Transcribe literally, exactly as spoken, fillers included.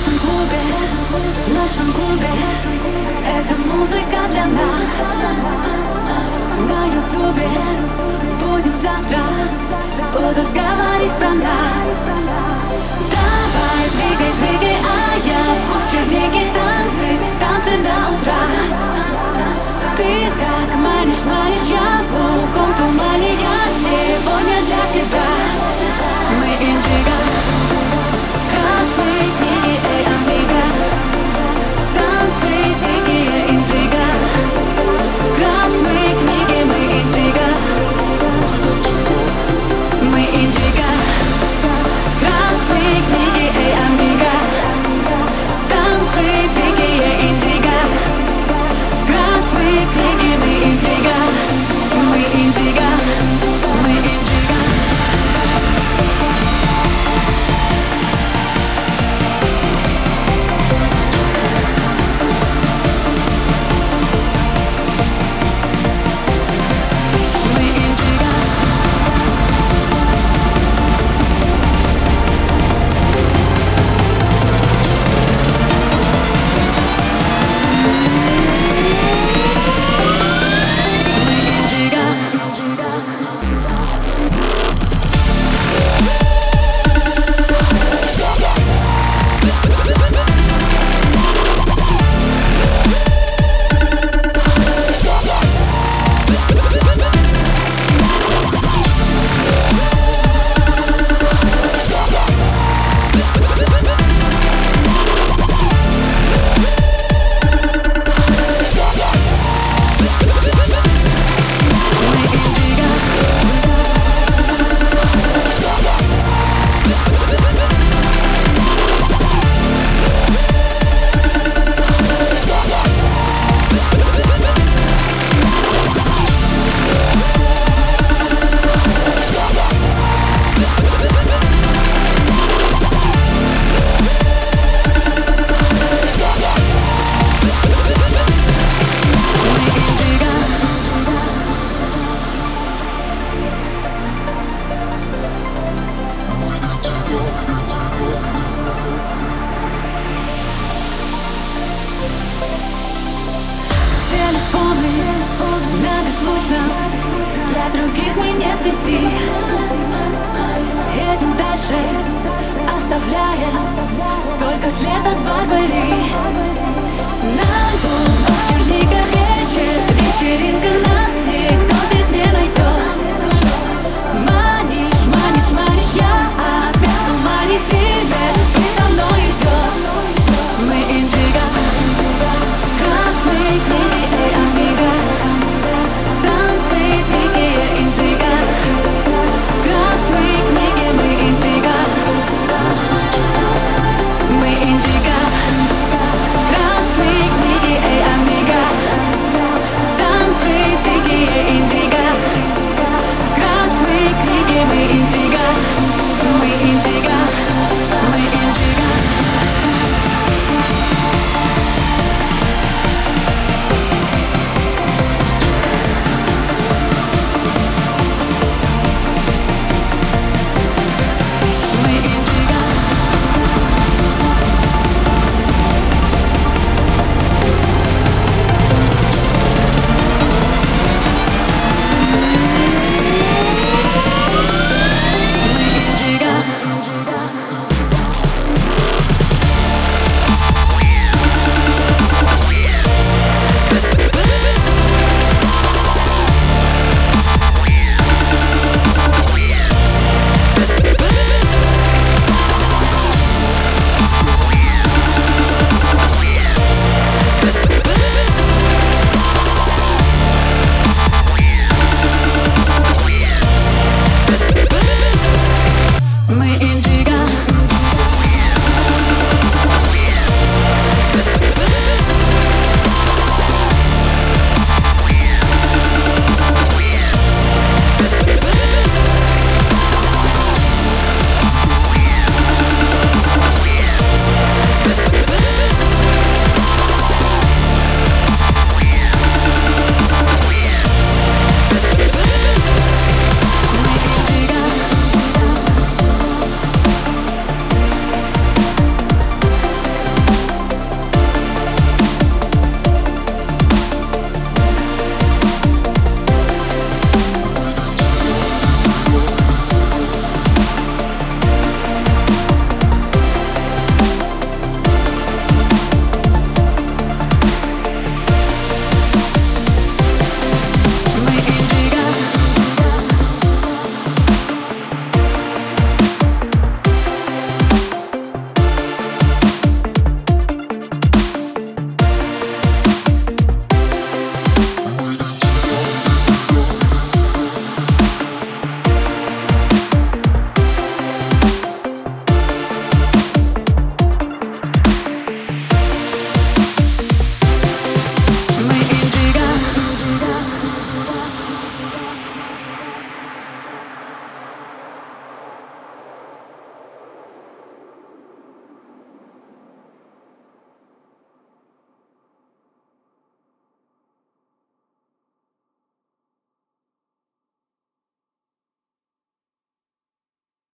нашем клубе, в нашем клубе эта музыка для нас. На ютубе будем завтра, будут говорить про нас. Давай, двигай, двигай, а я вкус черники, танцы, танцы до утра. Ты так манишь, манишь, я в глухом тумане, я сегодня для тебя. Мы индиго, красные книги, эй, амиго. Танцы дикие, индиго. Красные книги, мы индиго. Мы индиго. Красные книги, эй, амиго. Танцы дикие, индиго. Красные книги, мы индиго. Мы индиго. Мы индиго. Телефоны на беззвучном, для других мы не в сети. Едем дальше.